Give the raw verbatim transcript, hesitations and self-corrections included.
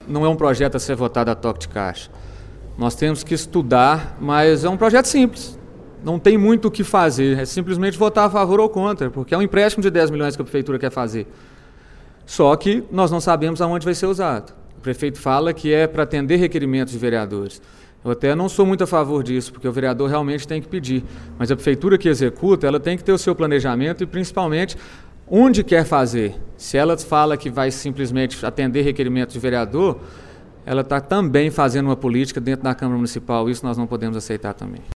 não é um projeto a ser votado a toque de caixa. Nós temos que estudar, mas é um projeto simples. Não tem muito o que fazer, é simplesmente votar a favor ou contra, porque é um empréstimo de dez milhões que a prefeitura quer fazer. Só que nós não sabemos aonde vai ser usado. O prefeito fala que é para atender requerimentos de vereadores. Eu até não sou muito a favor disso, porque o vereador realmente tem que pedir. Mas a prefeitura que executa, ela tem que ter o seu planejamento e, principalmente, onde quer fazer. Se ela fala que vai simplesmente atender requerimentos de vereador, ela está também fazendo uma política dentro da Câmara Municipal. Isso nós não podemos aceitar também.